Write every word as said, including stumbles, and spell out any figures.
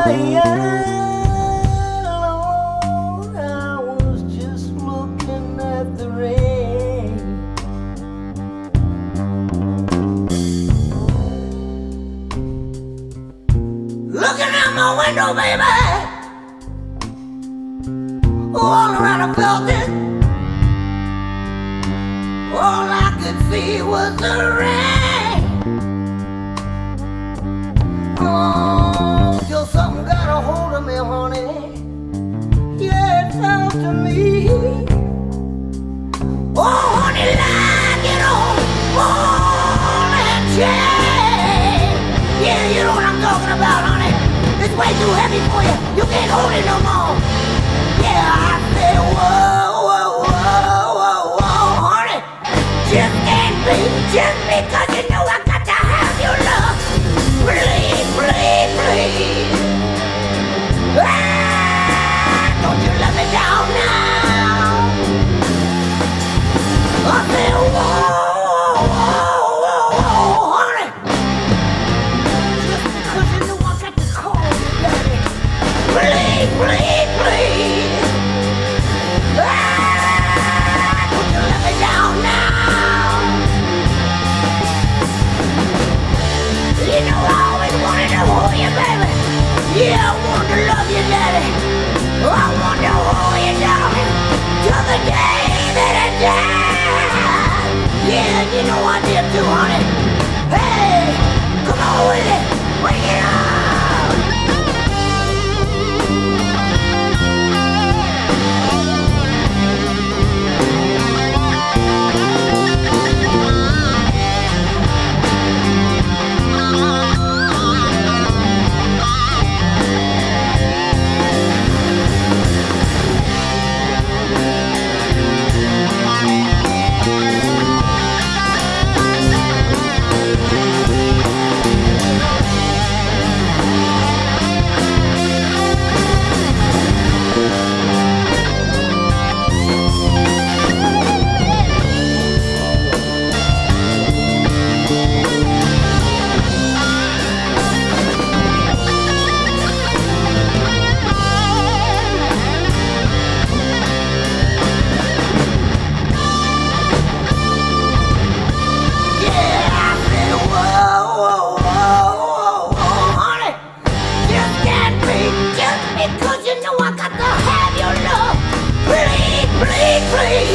Lord, I was just looking at the rain. Looking out my window, baby. All around I felt it. All I could see was the rain. Oh, till something got a hold of me, honey. Yeah, it fell to me. Oh, honey, like it on ball and chain. Yeah, you know what I'm talking about, honey. It's way too heavy for you. You can't hold it no more. Yeah, I said, whoa, whoa, whoa, whoa, whoa, honey. Just can't be, just because you know I got to have your love. Please, please, please. Ah, don't you let me down now. I said, whoa, whoa, whoa, whoa, honey. Just because you know I got to call you, daddy. Please, please, please. Ah, don't you let me down now. You know I always wanted to hold you, baby. Yeah, I wanted to love you, daddy. I wanted to hold you, darling, till the day that I die. Yeah, you know I did too, honey. Hey, come on with it. Bring it on. Please, please.